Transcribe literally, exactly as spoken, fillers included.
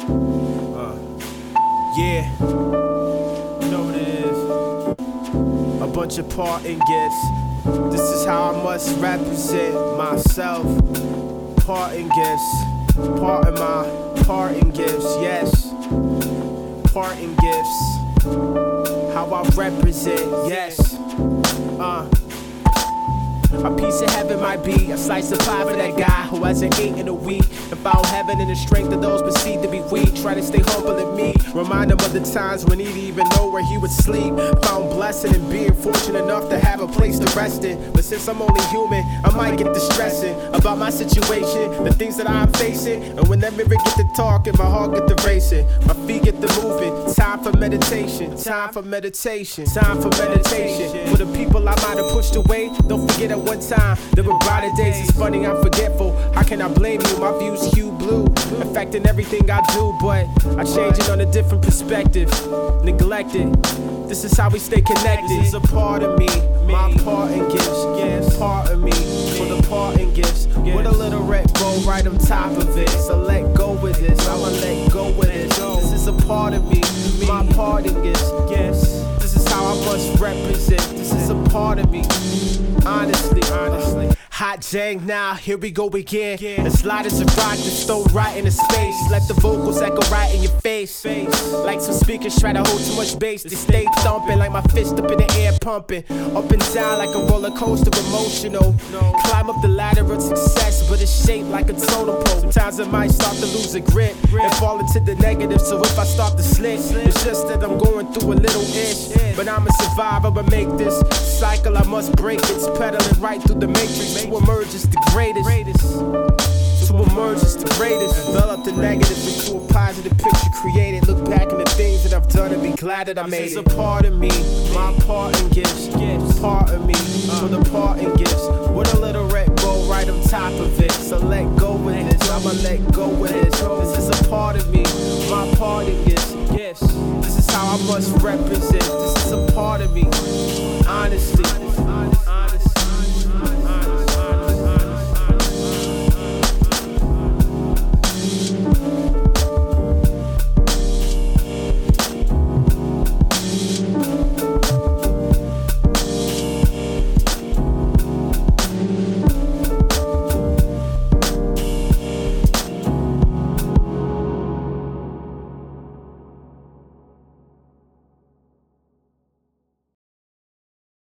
Uh, yeah, you know what it is. A bunch of parting gifts. This is how I must represent myself. Parting gifts. Parting my parting gifts, yes. Parting gifts. How I represent, yes. Uh. A piece of heaven might be a slice of pie for that guy who hasn't eaten in a week and found heaven in the strength of those perceived to be weak. Try to stay humble in me, remind him of the times when he didn't even know where he would sleep. Found blessing in being fortunate enough to have a place to rest in. But since I'm only human, I might get distressing about my situation, the things that I'm facing. And when that mirror get to talking, my heart get to racing, my feet get to moving. Time for meditation, time for meditation, time for meditation. For the people I might have pushed away, don't forget at one time there were brighter days. It's funny I'm forgetful, how can I blame you? My views hue blue, affecting everything I do, but I change it on a different perspective. Neglected, this is how we stay connected. This is a part of me, my parting gifts, yes. Part of me, for the parting gifts, with a little red bow right on top of it. So let go with this, I'ma let go with this. This is a part of me, my parting gifts, yes. This is how I must represent. This is a part of me, honestly, honestly. Hot Jang now, here we go again. As light as a rock that's thrown right into space. Let the vocals echo right in your face. Like some speakers try to hold too much bass. They stay thumping like my fist up in the air pumping. Up and down like a roller coaster, emotional. Climb up the ladder of success, but it's shaped like a totem pole. Sometimes I might start to lose a grip and fall into the negative. So if I start to slip, it's just that I'm going through a little ish. But I'm a survivor, but make this cycle I must break. It's pedaling right through the matrix. To emerge as the greatest, to emerge as the greatest. Develop the negative into a positive picture created. Look back on the things that I've done and be glad that I made it. This is a part of me, my parting gifts, part of me, for the parting gifts, with a little red bow right on top of it. So let go with this, I'ma let go with this. This is a part of me, my parting gifts, this is how I must represent.